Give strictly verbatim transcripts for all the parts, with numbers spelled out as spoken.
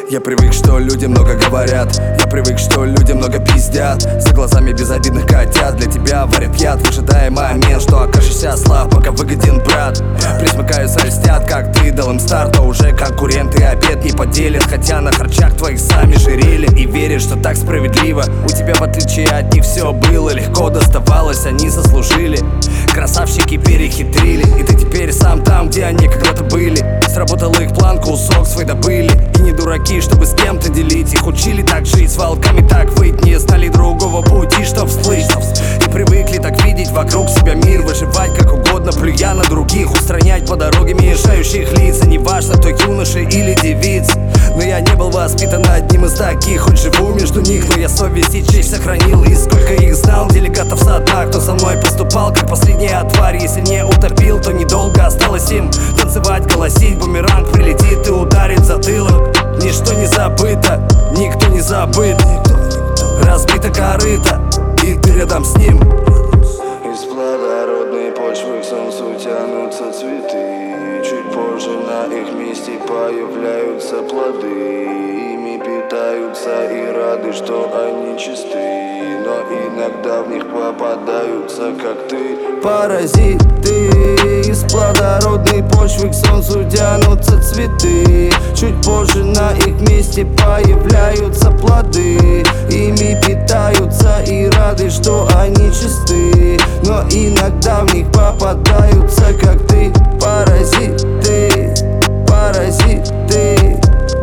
Я привык, что люди много говорят. Я привык, что люди много пиздят. За глазами безобидных котят для тебя варят яд, выжидая момент, что окажешься слаб, пока выгоден брат. Присмыкаются, льстят, как ты дал им старт, а уже конкуренты обед не поделят. Хотя на харчах твоих сами жирели и верят, что так справедливо. У тебя, в отличие от них, все было легко доставалось, они заслужили. Красавчики перехитрили, и ты теперь сам там, где они когда-то были. Сработал их план, кусок свой добыли. И не дураки, чтобы с кем-то делить. Их учили так жить, с волками так выть. Не знали другого пути, чтоб всплыть. И привыкли так видеть вокруг себя мир, выживать как угодно, плюя на других, устранять по дороге мешающих лиц. И неважно, кто юноша или девиц. Но я не был воспитан одним из таких. Хоть живу между них, но я совесть и честь сохранил. И сколько их знал, делегатов со дна, кто со мной поступал как последняя тварь. Если не утопил, то недолго осталось им танцевать, голосить. Бумеранг прилетит и ударит в затылок. Ничто не забыто, никто не забыт. Разбито корыто, и ты рядом с ним. Из плодородной почвы к солнцу тянутся цветы. Чуть позже на их месте появляются плоды. Ими питаются и рады, что они чисты. Но иногда в них попадаются, как ты, паразиты. Из плодородной почвы к солнцу тянутся цветы. Чуть позже на их месте появляются плоды. Ими питаются и рады, что они чисты. Но иногда в них попадаются, как ты, паразиты. Паразиты,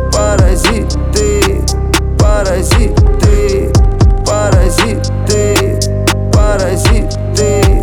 паразиты, паразиты, паразиты, паразиты,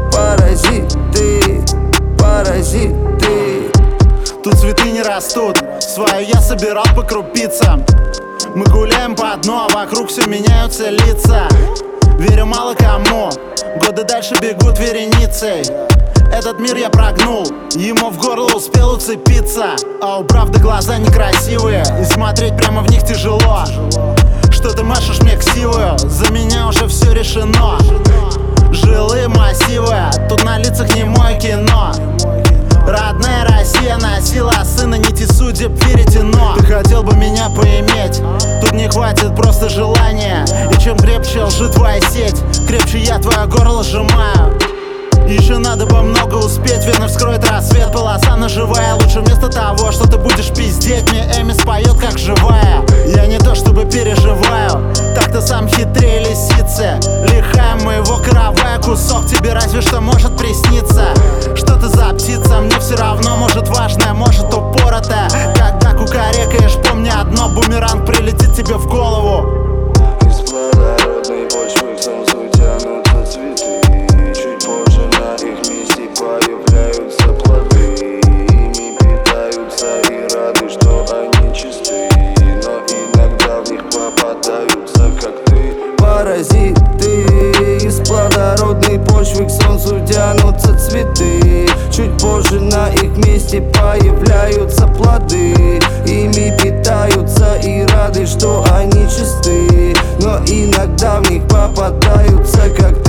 паразиты, паразиты. Тут цветы не растут, свое я собирал по крупицам. Мы гуляем по дну, а вокруг все меняются лица. Верю мало кому, годы дальше бегут вереницей. Этот мир я прогнул, ему в горло успел уцепиться. А у правды глаза некрасивые, и смотреть прямо в них тяжело. Что ты машешь мне ксивую, за меня уже все решено. Жилые массивы, тут на лицах не мое кино. Родная Россия носила сына нити судеб веретено. Ты хотел бы меня поиметь, тут не хватит просто желания. И чем крепче лжи твоя сеть, крепче я твое горло сжимаю. Еще надо бы много успеть, верно вскроет рассвет, полоса ножевая. Лучше вместо того, что ты будешь пиздеть, мне Эми споет как живая. Я не то чтобы переживаю, так-то сам хитрее лисицы. Лихая моего каравая, кусок тебе разве что может присниться. Что ты за птица, мне все равно, может важная, может упоротая. Когда кукарекаешь, помни одно, бумеранг прилетит тебе в голову. Из плодородной почвы к солнцу тянутся цветы. Чуть позже на их месте появляются плоды. Ими питаются и рады, что они чисты. Но иногда в них попадаются, как ты, паразиты. Из плодородной почвы к солнцу тянутся цветы. Чуть позже на их месте появляются плоды. Ими питаются и рады, что они чисты. Но иногда в них попадаются, как ты.